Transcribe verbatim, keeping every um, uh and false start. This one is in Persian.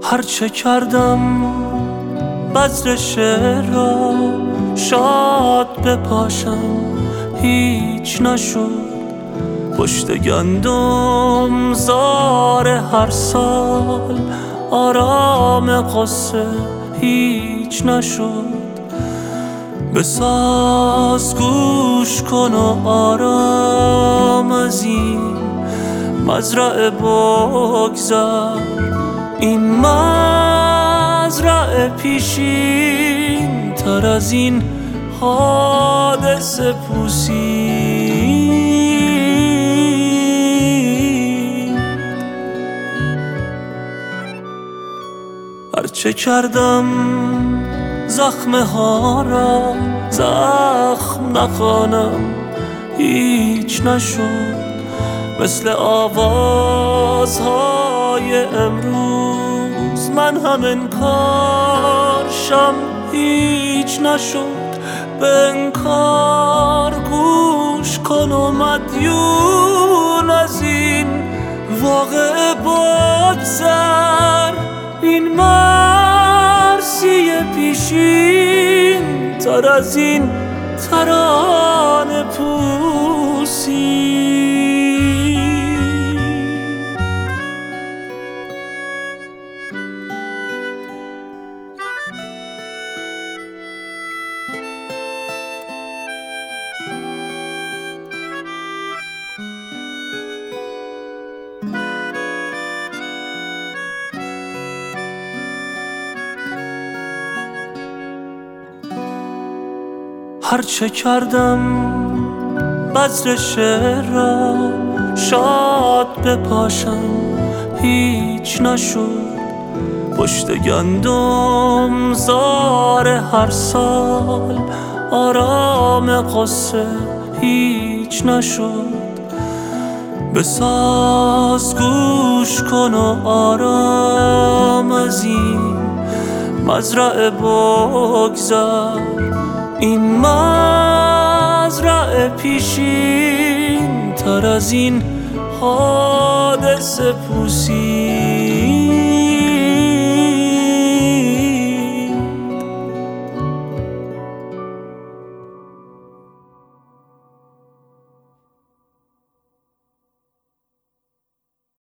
هرچه کردم بذر شعر را شاد بپاشم هیچ نشد. پشت گندم زار هر سال آرام قصه هیچ نشد. بساز گوش کن و آرام از این مزرعه بگذر. این مزرعه پیشین تر از این حادثه پوسید. هرچه کردم زخمه ها را زخم نخوانم هیچ نشد. مثل آوازهای امروز من هم انکارشم هیچ نشد. به انکار گوش کن و مدیون از این واقعه بگذر. این مرسی پیشین تر از این ترانه پوسید. هرچه کردم بذر شعر را شاد بپاشم هیچ نشد. پشت گندم زار هر سال آرام قصه هیچ نشد. بساز گوش کن و آرام از این مزرعه بگذر. این مزرعه پیشین تر از این حادثه پوسید.